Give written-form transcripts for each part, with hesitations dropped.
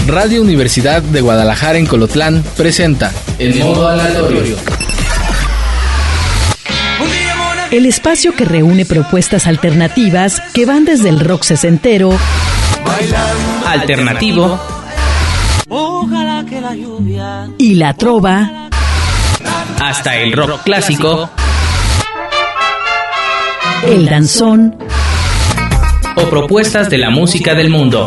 Radio Universidad de Guadalajara en Colotlán presenta El Modo Aleatorio. El espacio que reúne propuestas alternativas que van desde el rock sesentero, alternativo y la trova, hasta el rock clásico, el danzón o propuestas de la música del mundo.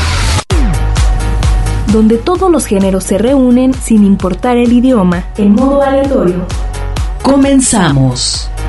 Donde todos los géneros se reúnen sin importar el idioma. El Modo Aleatorio. Comenzamos.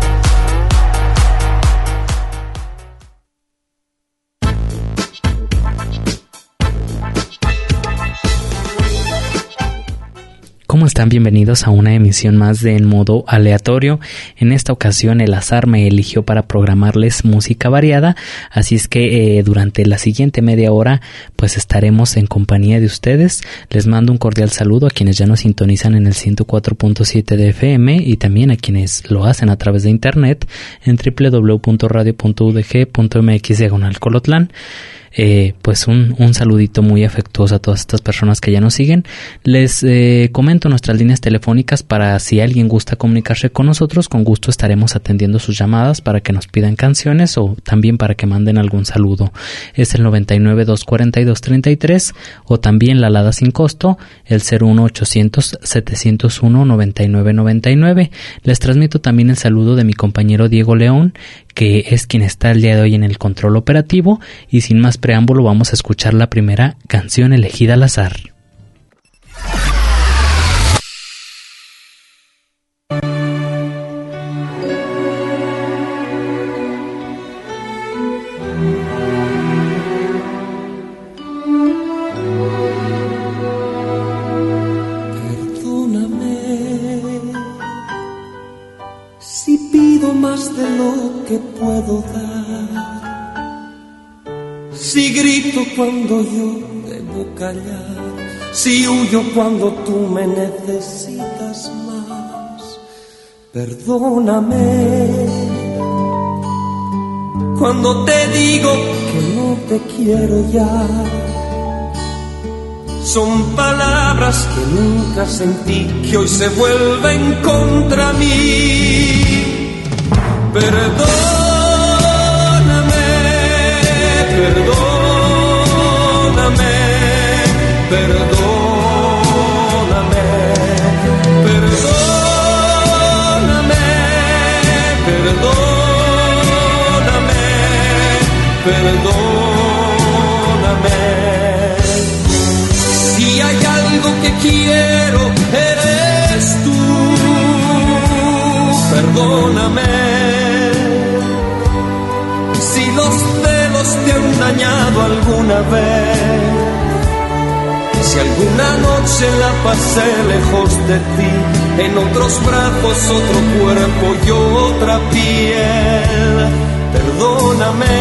¿Cómo están? Bienvenidos a una emisión más de En Modo Aleatorio. En esta ocasión el azar me eligió para programarles música variada, así es que durante la siguiente media hora pues estaremos en compañía de ustedes. Les mando un cordial saludo a quienes ya nos sintonizan en el 104.7 de FM y también a quienes lo hacen a través de internet en www.radio.udg.mx/Colotlán. Pues un saludito muy afectuoso a todas estas personas que ya nos siguen. Les comento nuestras líneas telefónicas para si alguien gusta comunicarse con nosotros, con gusto estaremos atendiendo sus llamadas para que nos pidan canciones o también para que manden algún saludo. Es el 99-242-33 o también la alada sin costo, el 01800-701-9999. Les transmito también el saludo de mi compañero Diego León, que es quien está el día de hoy en el control operativo, y sin más preámbulo vamos a escuchar la primera canción elegida al azar. Perdóname si pido más de lo que puedo dar, si grito cuando yo debo callar, si huyo cuando tú me necesitas más. Perdóname cuando te digo que no te quiero ya. Son palabras que nunca sentí, que hoy se vuelven contra mí. Perdóname, perdóname, perdóname, perdóname, perdóname, perdóname. Si hay algo que quiero, eres tú. Perdóname. Si los celos te han dañado alguna vez, si alguna noche la pasé lejos de ti, en otros brazos, otro cuerpo y otra piel, perdóname.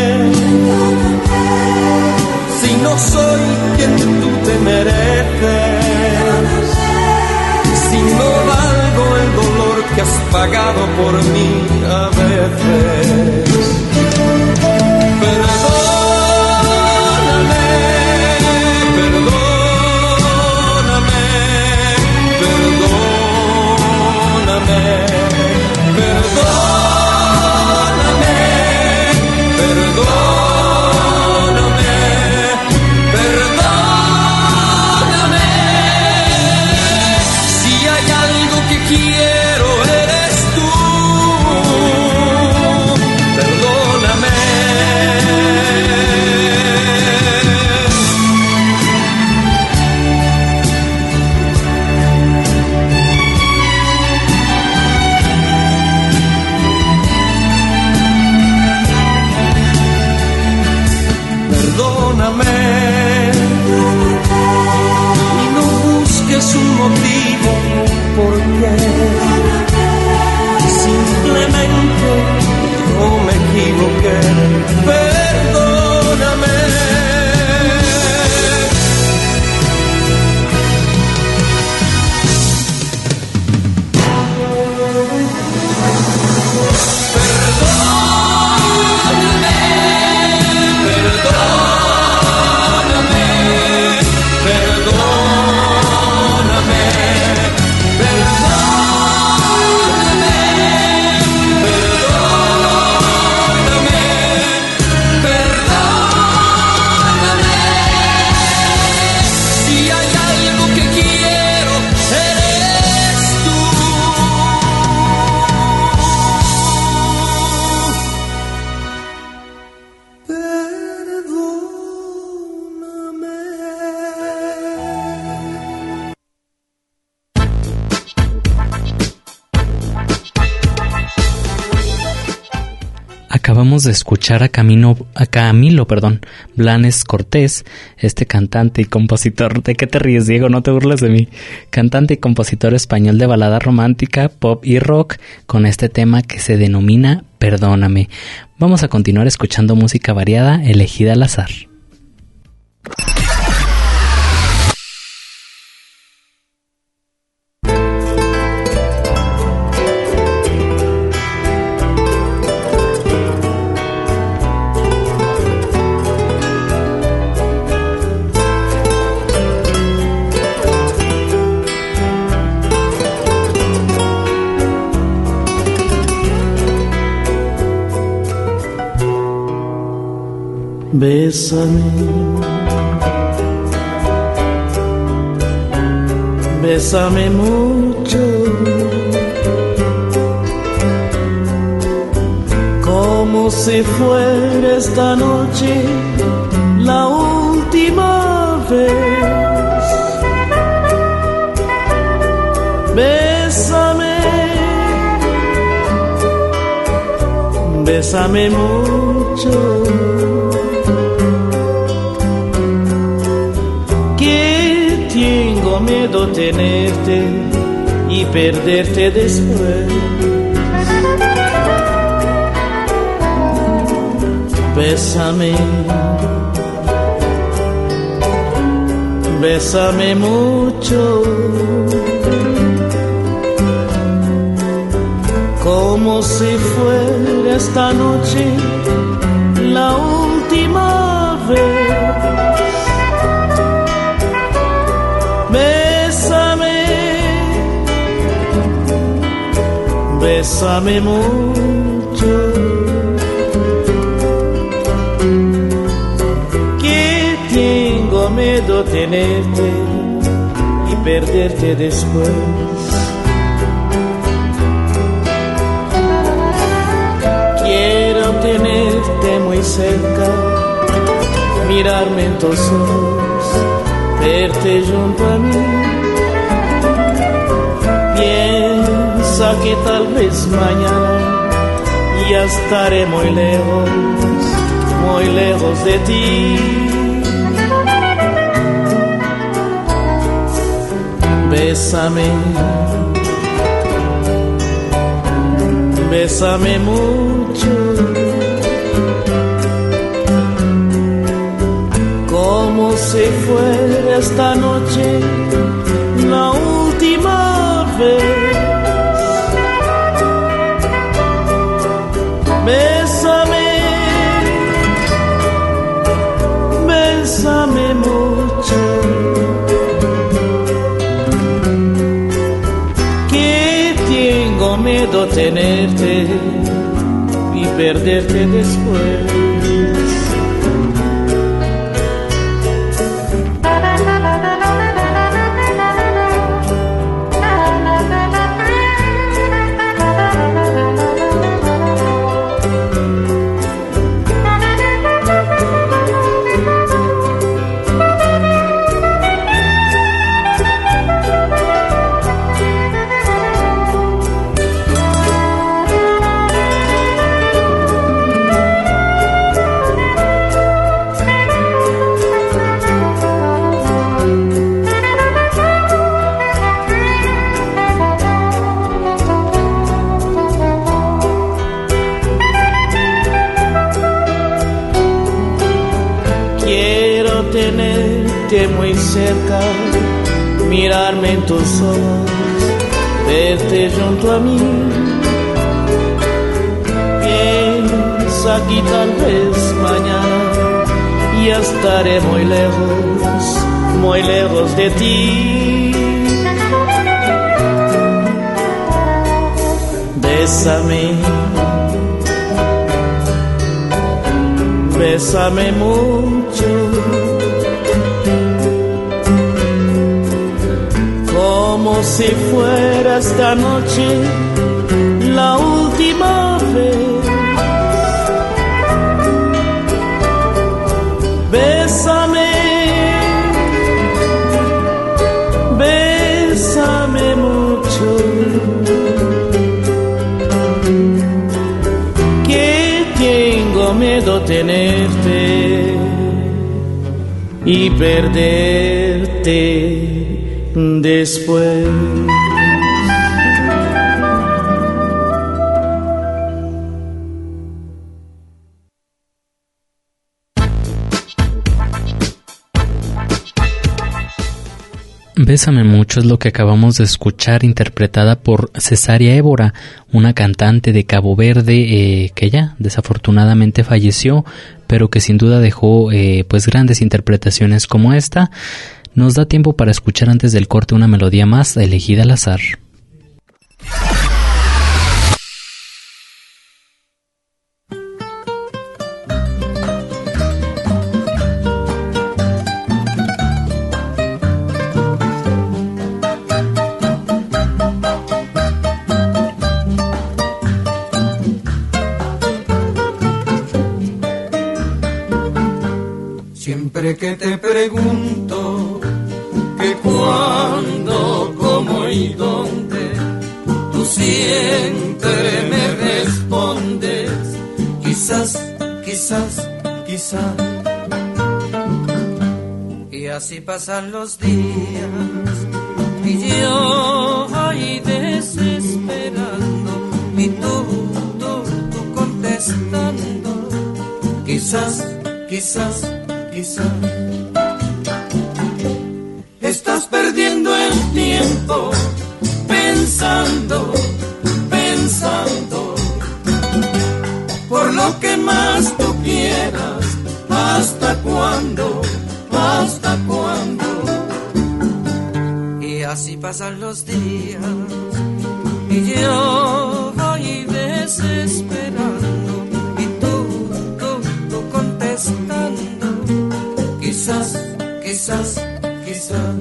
Si no soy quien tú te mereces, si no valgo el dolor que has pagado por mí a veces. Perdóname, perdóname, perdóname, perdóname, perdóname, perdóname. Si hay algo que quiero, eres tú. Perdóname. Perdóname y no busques un motivo, un porqué. Simplemente no me equivoqué. Perdóname. Perdóname, perdóname. Acabamos de escuchar a Camilo, Blanes Cortés, este cantante y compositor. ¿De qué te ríes, Diego? No te burles de mí. Cantante y compositor español de balada romántica, pop y rock, con este tema que se denomina Perdóname. Vamos a continuar escuchando música variada elegida al azar. Bésame, bésame mucho, como si fuera esta noche la última vez. Bésame, bésame mucho, tengo miedo tenerte y perderte después. Bésame, bésame mucho, como si fuera esta noche la última vez. Bésame mucho, que tengo miedo tenerte y perderte después. Quiero tenerte muy cerca, mirarme en tus ojos, verte junto a mí. Piensa que tal vez mañana ya estaré muy lejos de ti. Bésame, bésame mucho, como si fuera esta noche la última vez. Bésame, bésame mucho, que tengo miedo tenerte y perderte después. Muy cerca, mirarme en tus ojos, verte junto a mí. Piensa que tal vez mañana ya estaré muy lejos de ti. Bésame, bésame mucho, como si fuera esta noche la última vez. Bésame, bésame mucho, que tengo tenerte y perderte después. Bésame mucho es lo que acabamos de escuchar, interpretada por Cesárea Évora, una cantante de Cabo Verde que ya desafortunadamente falleció, pero que sin duda dejó pues grandes interpretaciones como esta. Nos da tiempo para escuchar antes del corte una melodía más elegida al azar. Siempre que te pregunto que cuándo, cómo y dónde, tú siempre me respondes, quizás, quizás, quizás. Y así pasan los días y yo ahí desesperando y tú contestando, quizás, quizás, quizás. Estás perdiendo el tiempo pensando, pensando, por lo que más tú quieras. ¿Hasta cuándo? ¿Hasta cuándo? Y así pasan los días y yo voy desesperando y tú contestando, quizás, quizás, quizás.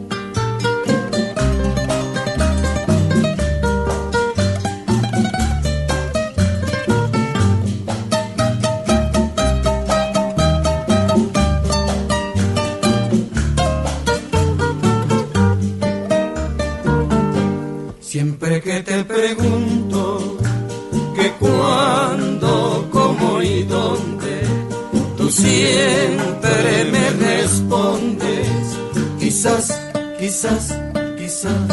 Siempre que te pregunto que cuándo, cómo y dónde, tú siempre me respondes, quizás, quizás, quizás.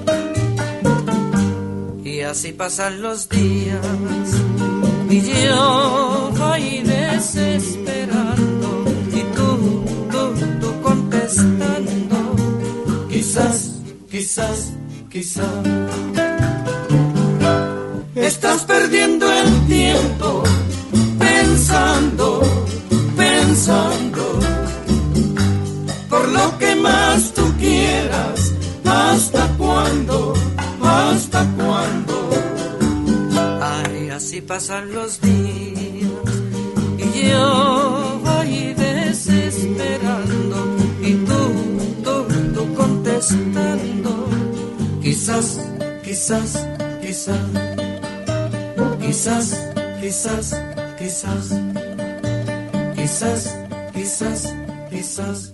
Y así pasan los días y yo voy desesperando y tú contestando, quizás, quizás, quizás. Estás perdiendo el tiempo pensando, pensando, por lo que más tú quieras. ¿Hasta cuándo? ¿Hasta cuándo? Ay, así pasan los días y yo voy desesperando y tú contestando, quizás, quizás, quizás. Quizás, quizás, quizás, quizás, quizás, quizás.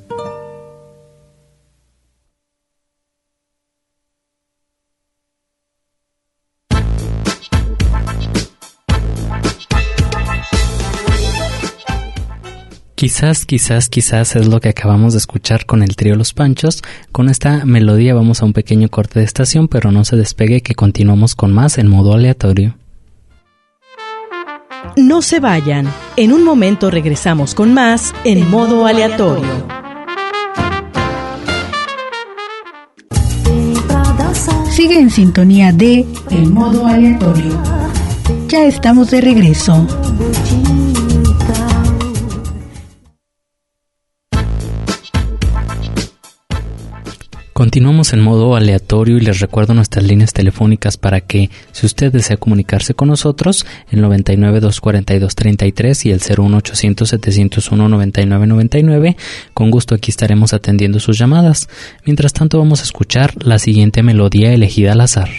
Quizás, quizás, quizás es lo que acabamos de escuchar con el trío Los Panchos. Con esta melodía vamos a un pequeño corte de estación, pero no se despegue que continuamos con más en modo aleatorio. No se vayan. En un momento regresamos con más en modo aleatorio. Sigue en sintonía de El Modo Aleatorio. Ya estamos de regreso. Continuamos en modo aleatorio y les recuerdo nuestras líneas telefónicas para que, si usted desea comunicarse con nosotros, el 99-242-33 y el 01800-701-9999, con gusto aquí estaremos atendiendo sus llamadas. Mientras tanto vamos a escuchar la siguiente melodía elegida al azar.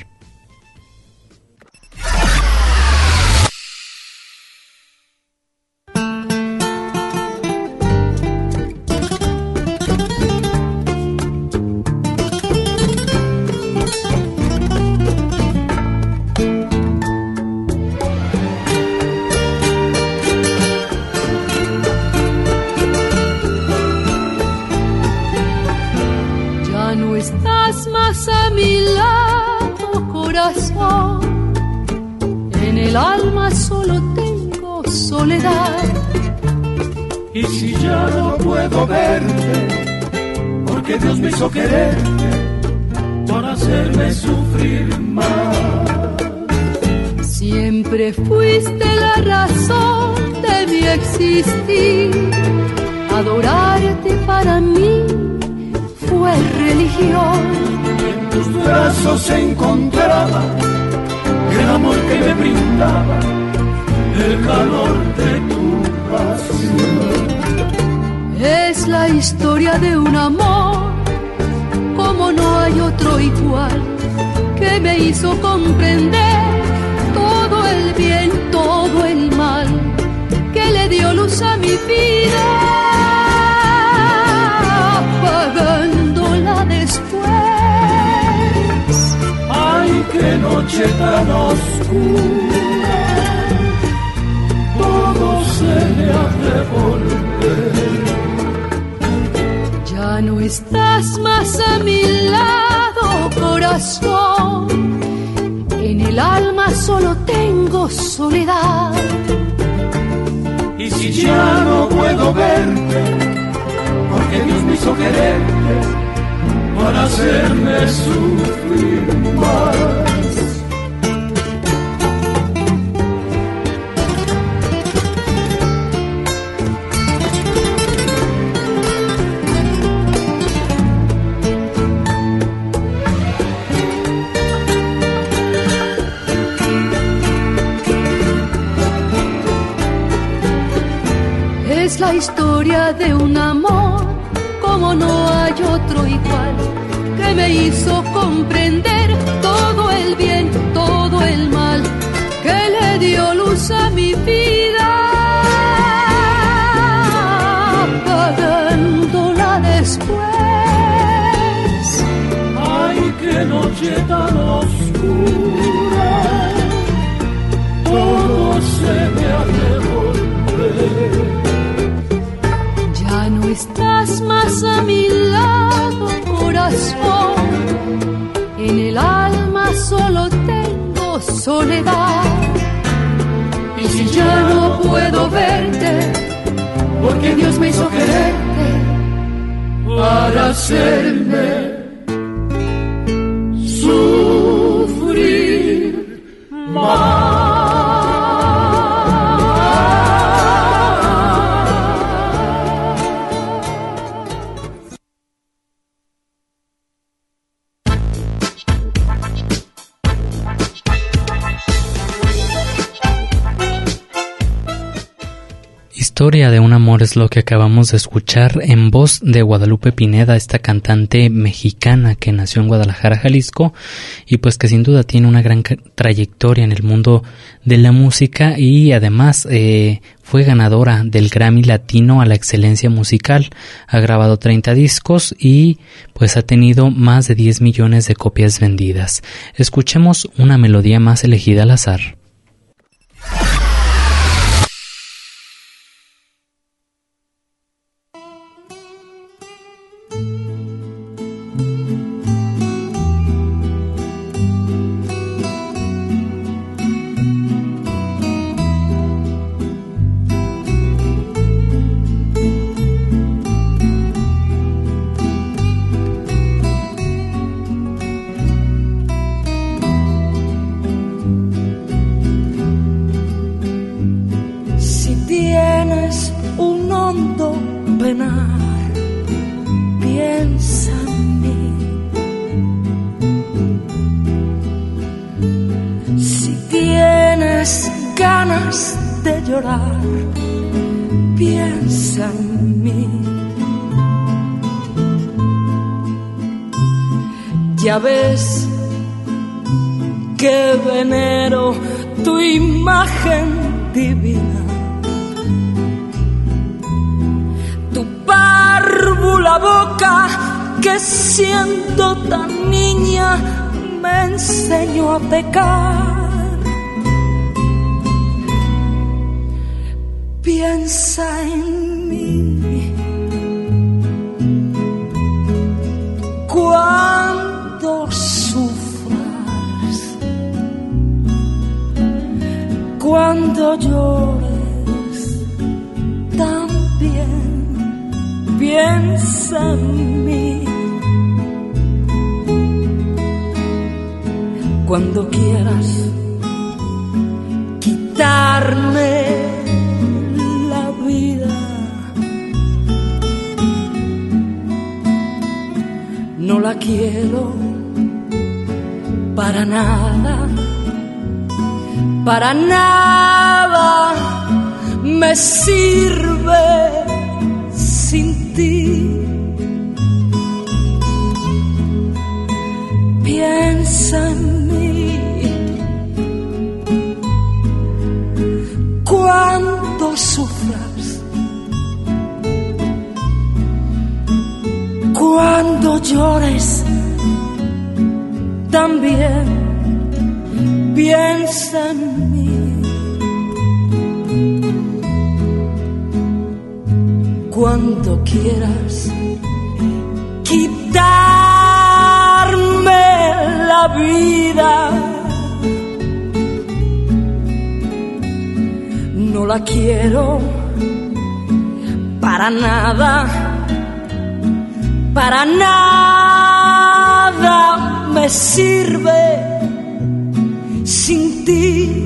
estás más a mi lado, corazón, en el alma solo tengo soledad. Y si ya no puedo verte, porque Dios me hizo quererte para hacerme sufrir más. Siempre fuiste la razón de mi existir. Adorarte para mí fue religión. En tus brazos encontraba el amor que me brindaba, el calor de tu pasión. Es la historia de un amor como no hay otro igual, que me hizo comprender todo el bien, todo el mal, que le dio luz a mi vida, apagándola después. Ay, qué noche tan oscura, todo se me ha de volver. Ya no estás más a mi lado, corazón, en el alma solo tengo soledad. Y si ya no puedo verte, porque Dios me hizo quererte para hacerme sufrir más. Es la historia de un amor como no hay otro igual, que me hizo comprender todo el bien, todo el mal, que le dio luz a mi vida, apagándola después. Ay, qué noche tan oscura, todo se me ha de volver. Ya no estás más a mi lado, corazón, en el alma solo tengo soledad. Y si ya no puedo verte, porque Dios me hizo quererte para hacerme sufrir más. Historia de un amor es lo que acabamos de escuchar en voz de Guadalupe Pineda, esta cantante mexicana que nació en Guadalajara, Jalisco, y pues que sin duda tiene una gran trayectoria en el mundo de la música y además fue ganadora del Grammy Latino a la excelencia musical. Ha grabado 30 discos y pues ha tenido más de 10 millones de copias vendidas. Escuchemos una melodía más elegida al azar. Piensa en mí. Si tienes ganas de llorar, piensa en mí. Ya ves que venero tu imagen divina. La boca que siendo tan niña me enseñó a pecar. Piensa en mí. Cuando Cuando llores, también piensa en mí. Cuando quieras quitarme la vida, no la quiero para nada. Para nada me sirve sin ti. Piensa en mí cuando sufras, cuando llores, también piensa en mí. Cuando quieras quitarme la vida, no la quiero para nada. Para nada me sirve sin ti.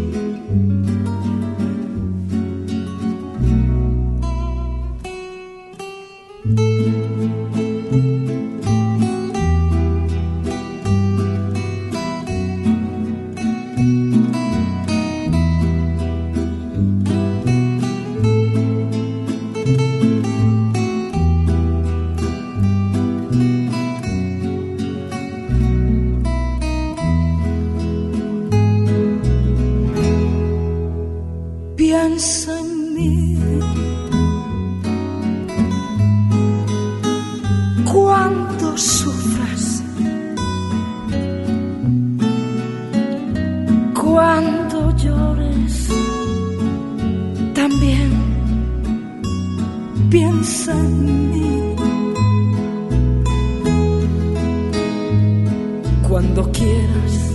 Piensa en mí cuando sufras, cuando llores, también piensa en mí. Cuando quieras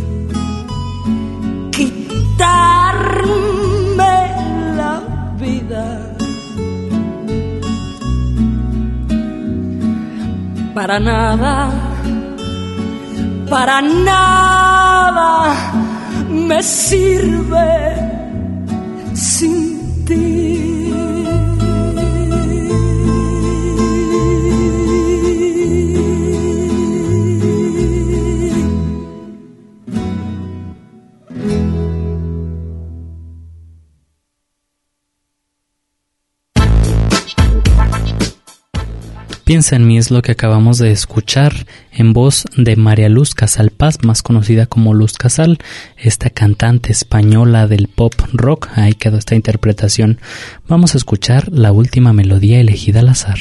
quitarme vida, para nada me sirve sin ti. Piensa en mí es lo que acabamos de escuchar en voz de María Luz Casal Paz, más conocida como Luz Casal, esta cantante española del pop rock. Ahí quedó esta interpretación. Vamos a escuchar la última melodía elegida al azar.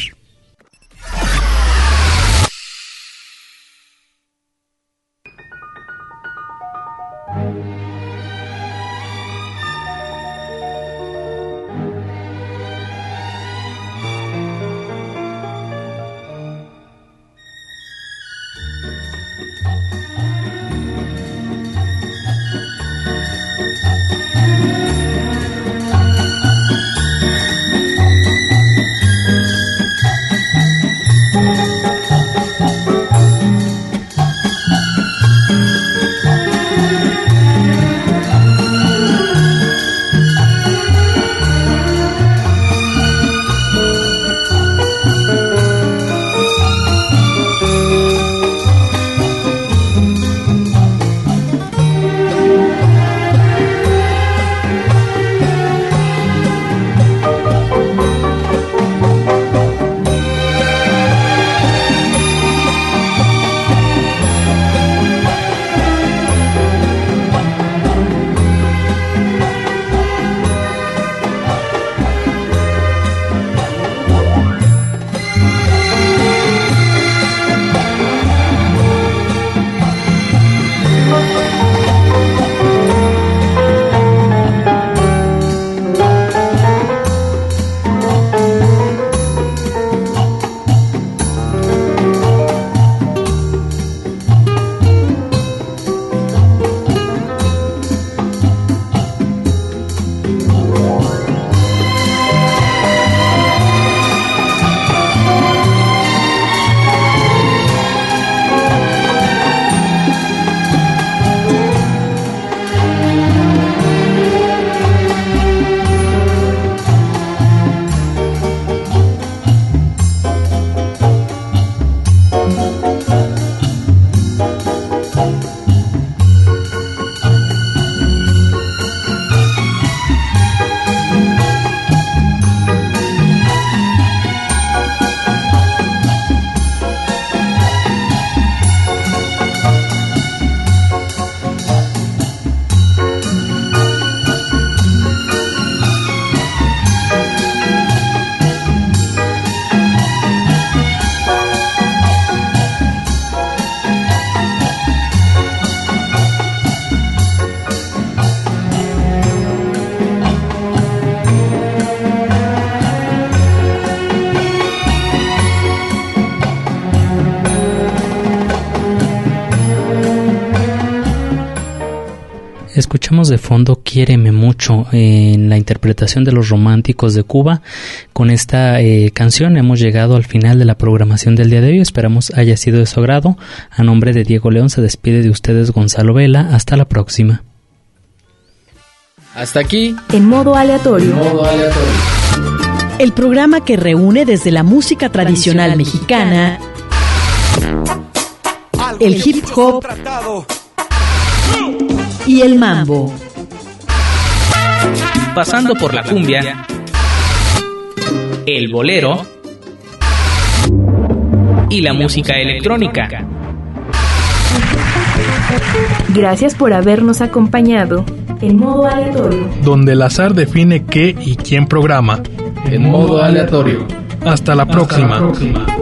Escuchamos de fondo Quiéreme Mucho en la interpretación de Los Románticos de Cuba. Con esta canción hemos llegado al final de la programación del día de hoy. Esperamos haya sido de su agrado. A nombre de Diego León se despide de ustedes Gonzalo Vela. Hasta la próxima. Hasta aquí En Modo Aleatorio. El programa que reúne desde la música tradicional mexicana, el hip hop y el mambo. Pasando por la cumbia, el bolero y la música electrónica. Gracias por habernos acompañado en Modo Aleatorio, donde el azar define qué y quién programa. En Modo Aleatorio. Hasta la próxima.